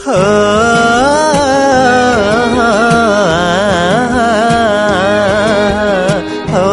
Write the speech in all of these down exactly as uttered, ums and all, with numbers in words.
हो हो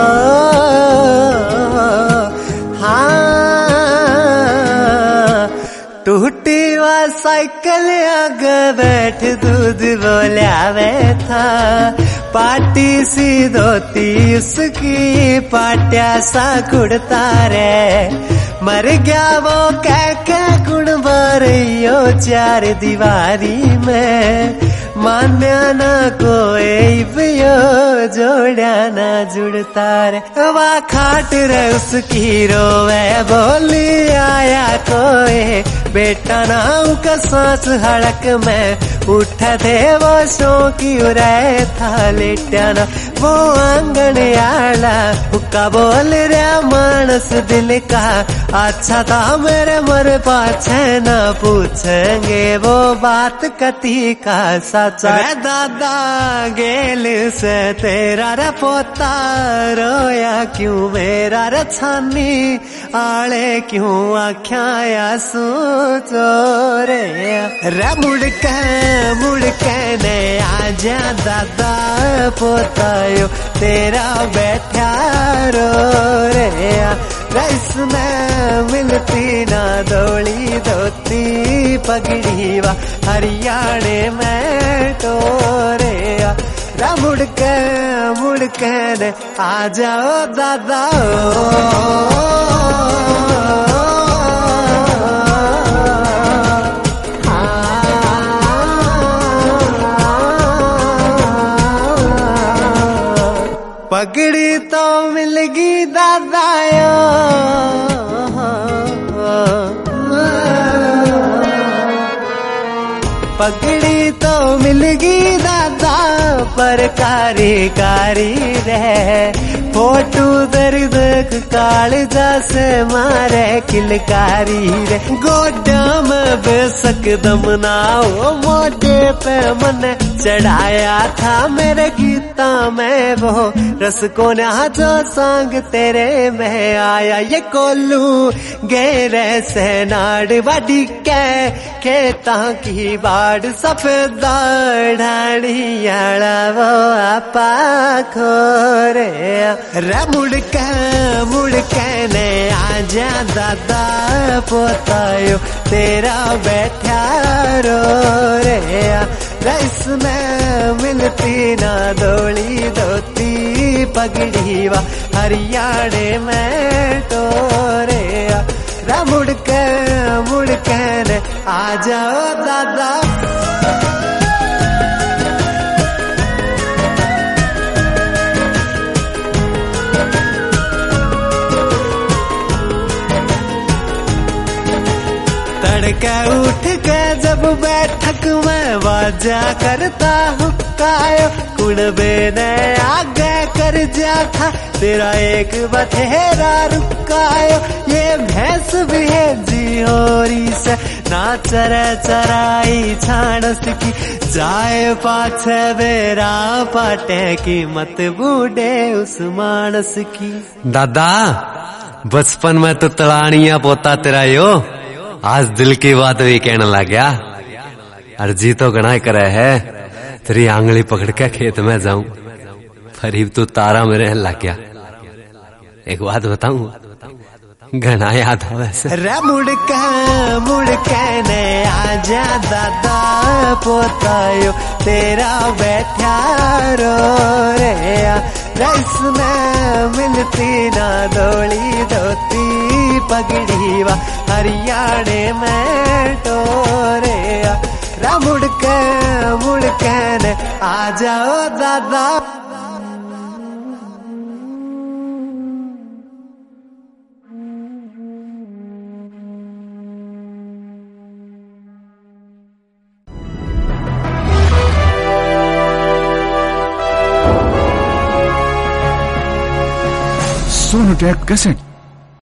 हाँ टूटी वा साइकिल आगे बैठ दूध बोलियावे था पाटी सी धोती उसकी पाट्या सा कुड़ता रे मर गया वो कह के गुण भरियो चार दीवारी में मान्या ना कोई बियो जोड़ा ना जुड़ता रे वा खाट रे उसकी रोवे बोली आया कोई बेटा नाम का सांस हड़क में उठा थे वो शौकी रहे था लेटा ना वो आंगन आला हुक्का बोल रहा मानस दिल का अच्छा था मेरे मर पाछे ना पूछेंगे वो बात कती का सचा दादा गेल से तेरा रे पोता रोया क्यों मेरा रे छानी आले क्यों आख्या सू चोरे रे मुड़के मुड़के ने आजा दादा पोतायो तेरा बैठा रो रे रईस में मिलती ना दौड़ी धोती पगड़ी वा हरियाणे में टोरे रा मुड़के मुड़के ने आ जाओ दादा पगड़ी तो मिलगी दादायो पगड़ी तो मिलगी दादा पर कारी कारी रहे फोटू दर्द काल जैसे मारे किलकारी रे गोड्या में बेसक दम ना हो मोटे पे मन चढ़ाया था मेरे गीता में वो रस को ना जो सांग तेरे में आया ये कोलू गेरे से नाड़ बाडी के खेता की बाड़ सफेद ढाड़ियाड़ा वो आपा खोरे रे मुड़के मुड़के ने आजा दादा पोतायो तेरा बैठा रो रे रईस में मिलती ना दौड़ी धोती पगड़ी वा हरियाणे में टोरे रे मुड़के मुड़के ने आ जाओ दादा तड़के उठ के जब बैठक में वाजा करता हुक्कायो कुड़बे ने आगे कर जा था तेरा एक बथेरा रुकायो ये भैंस भी है जिहोरी से ना चरे चराई छाणस की जाए पाछे बेरा पाटे की मत बूढ़े उस मानस की दादा बचपन में तो तड़ानिया पोता तेरा यो आज दिल की बात भी कहने लग गया अर्जी तो गणाई करे है तेरी आंगली पकड़ के खेत में जाऊं फरीब तू तारा मेरे लग गया एक बात बताऊं घना याद है वैसे रे मुड़के मुड़के ने आजा दादा पोतायो तेरा बैठा रो रे रईस में मिलती ना दौड़ी धोती पगड़ी वा हरियाणे में टोरे रा मुड़के मुड़के ने आ जाओ दादा सोनोटेक कैसेट।